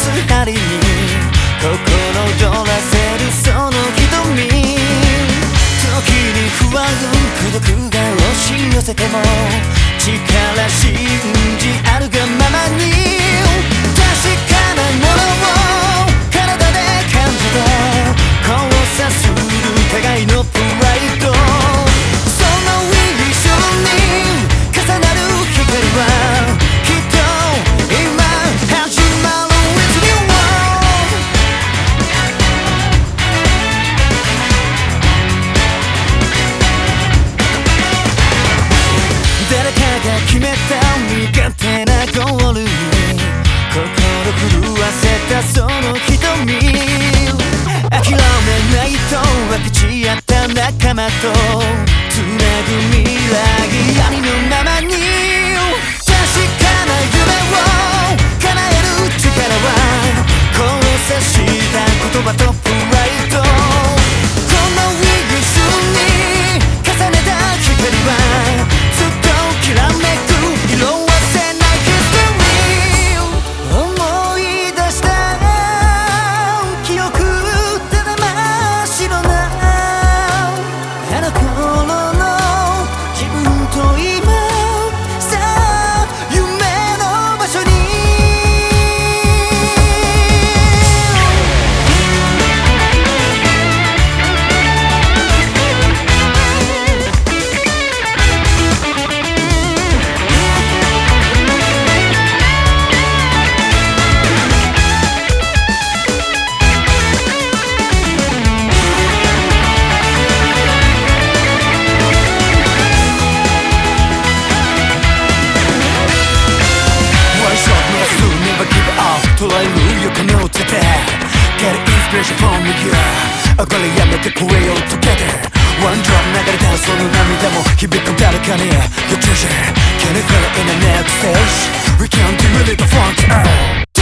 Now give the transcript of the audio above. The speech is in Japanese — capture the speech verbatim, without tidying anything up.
す針に心躍らせるその瞳、時に不安孤独が押し寄せても力信じあるがままに確かなものを体で感じて交差する互いのプライド、その一瞬に重なる光はきっと今始まる With you world 誰かが決めた苦手なゴールに心震わせたその瞳、諦めないと分かち合った仲間とつなぐ未来ありのままに確かな夢を叶える力は交差した言葉とプライド、この一瞬に重ねた光はずっときらめく色褪せない History 思い出した記憶ただ真っ白なあの頃の自分と今さあ夢の場所に捉える横の手で Get inspiration from you これやめてくれよ Together One drop 流れたその涙も響く誰かに Your treasure Can you feel it in the next stage We can do it at the front